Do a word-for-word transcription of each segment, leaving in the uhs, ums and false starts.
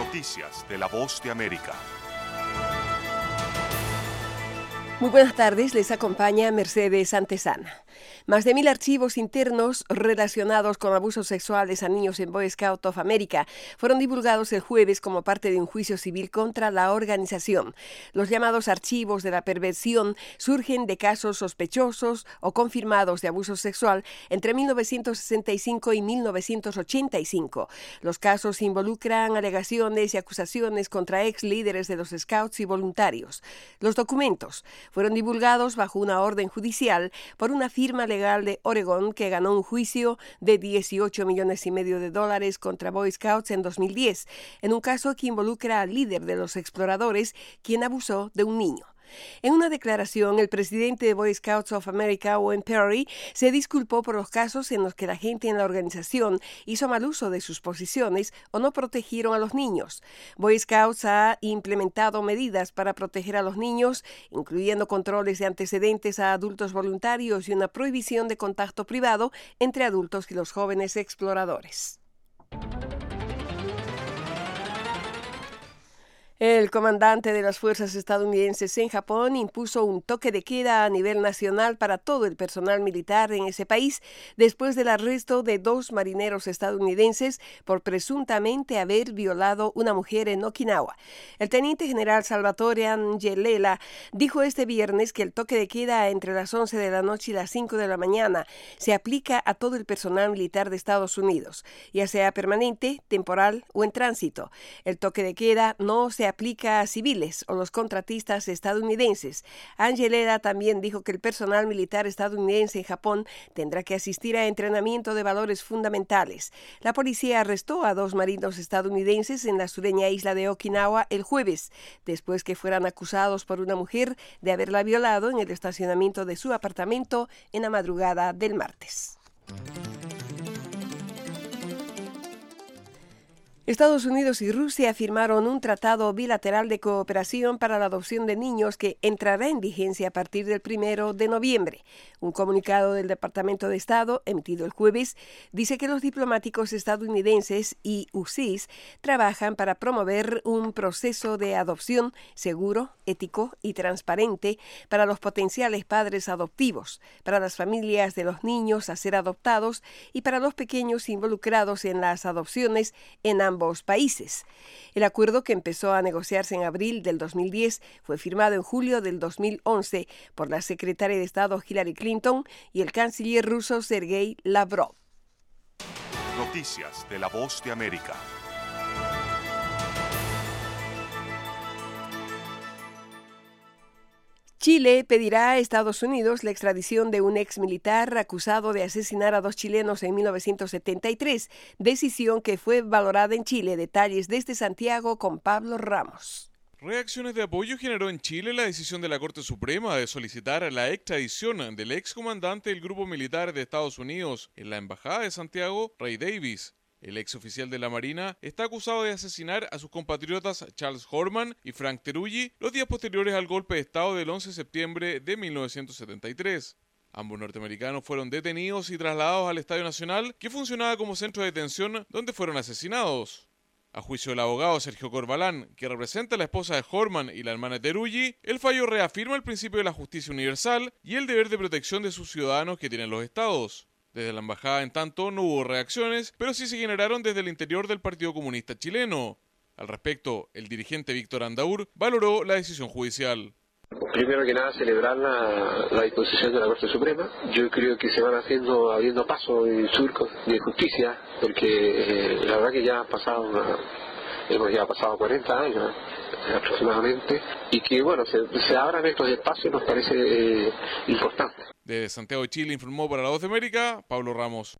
Noticias de La Voz de América. Muy buenas tardes, les acompaña Mercedes Antesana. Más de mil archivos internos relacionados con abusos sexuales a niños en Boy Scouts of America fueron divulgados el jueves como parte de un juicio civil contra la organización. Los llamados archivos de la perversión surgen de casos sospechosos o confirmados de abuso sexual entre mil novecientos sesenta y cinco y mil novecientos ochenta y cinco. Los casos involucran alegaciones y acusaciones contra ex líderes de los Scouts y voluntarios. Los documentos fueron divulgados bajo una orden judicial por una firma legal de Oregón que ganó un juicio de dieciocho millones y medio de dólares contra Boy Scouts en dos mil diez, en un caso que involucra al líder de los exploradores, quien abusó de un niño. En una declaración, el presidente de Boy Scouts of America, Owen Perry, se disculpó por los casos en los que la gente en la organización hizo mal uso de sus posiciones o no protegieron a los niños. Boy Scouts ha implementado medidas para proteger a los niños, incluyendo controles de antecedentes a adultos voluntarios y una prohibición de contacto privado entre adultos y los jóvenes exploradores. El comandante de las fuerzas estadounidenses en Japón impuso un toque de queda a nivel nacional para todo el personal militar en ese país después del arresto de dos marineros estadounidenses por presuntamente haber violado una mujer en Okinawa. El teniente general Salvatore Angelela dijo este viernes que el toque de queda entre las once de la noche y las cinco de la mañana se aplica a todo el personal militar de Estados Unidos, ya sea permanente, temporal o en tránsito. El toque de queda no se aplica a civiles o los contratistas estadounidenses. Angelera también dijo que el personal militar estadounidense en Japón tendrá que asistir a entrenamiento de valores fundamentales. La policía arrestó a dos marinos estadounidenses en la sureña isla de Okinawa el jueves, después que fueran acusados por una mujer de haberla violado en el estacionamiento de su apartamento en la madrugada del martes. Estados Unidos y Rusia firmaron un tratado bilateral de cooperación para la adopción de niños que entrará en vigencia a partir del primero de noviembre. Un comunicado del Departamento de Estado, emitido el jueves, dice que los diplomáticos estadounidenses y U S I S trabajan para promover un proceso de adopción seguro, ético y transparente para los potenciales padres adoptivos, para las familias de los niños a ser adoptados y para los pequeños involucrados en las adopciones en ambos países. El acuerdo, que empezó a negociarse en abril del dos mil diez, fue firmado en julio del dos mil once por la secretaria de Estado Hillary Clinton y el canciller ruso Sergei Lavrov. Noticias de La Voz de América. Chile pedirá a Estados Unidos la extradición de un ex militar acusado de asesinar a dos chilenos en mil novecientos setenta y tres, decisión que fue valorada en Chile. Detalles desde Santiago con Pablo Ramos. Reacciones de apoyo generó en Chile la decisión de la Corte Suprema de solicitar la extradición del ex comandante del Grupo Militar de Estados Unidos en la Embajada de Santiago, Ray Davis. El ex oficial de la Marina está acusado de asesinar a sus compatriotas Charles Horman y Frank Teruggi los días posteriores al golpe de Estado del once de septiembre de mil novecientos setenta y tres. Ambos norteamericanos fueron detenidos y trasladados al Estadio Nacional, que funcionaba como centro de detención donde fueron asesinados. A juicio del abogado Sergio Corbalán, que representa a la esposa de Horman y la hermana de Teruggi, el fallo reafirma el principio de la justicia universal y el deber de protección de sus ciudadanos que tienen los estados. Desde la embajada, en tanto, no hubo reacciones, pero sí se generaron desde el interior del Partido Comunista Chileno. Al respecto, el dirigente Víctor Andaur valoró la decisión judicial. Primero que nada, celebrar la, la disposición de la Corte Suprema. Yo creo que se van haciendo, abriendo pasos y surcos de justicia, porque eh, la verdad que ya ha pasado una, hemos ya pasado cuarenta años eh, aproximadamente, y que bueno, se, se abran estos espacios nos parece eh, importante. Desde Santiago de Chile informó para La Voz de América, Pablo Ramos.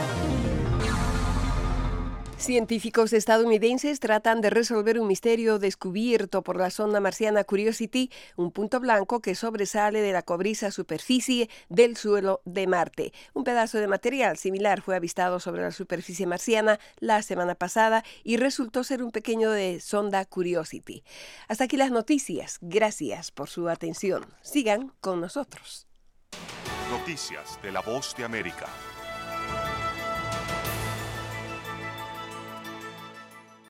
Científicos estadounidenses tratan de resolver un misterio descubierto por la sonda marciana Curiosity, un punto blanco que sobresale de la cobriza superficie del suelo de Marte. Un pedazo de material similar fue avistado sobre la superficie marciana la semana pasada y resultó ser un pequeño de sonda Curiosity. Hasta aquí las noticias. Gracias por su atención. Sigan con nosotros. Noticias de La Voz de América.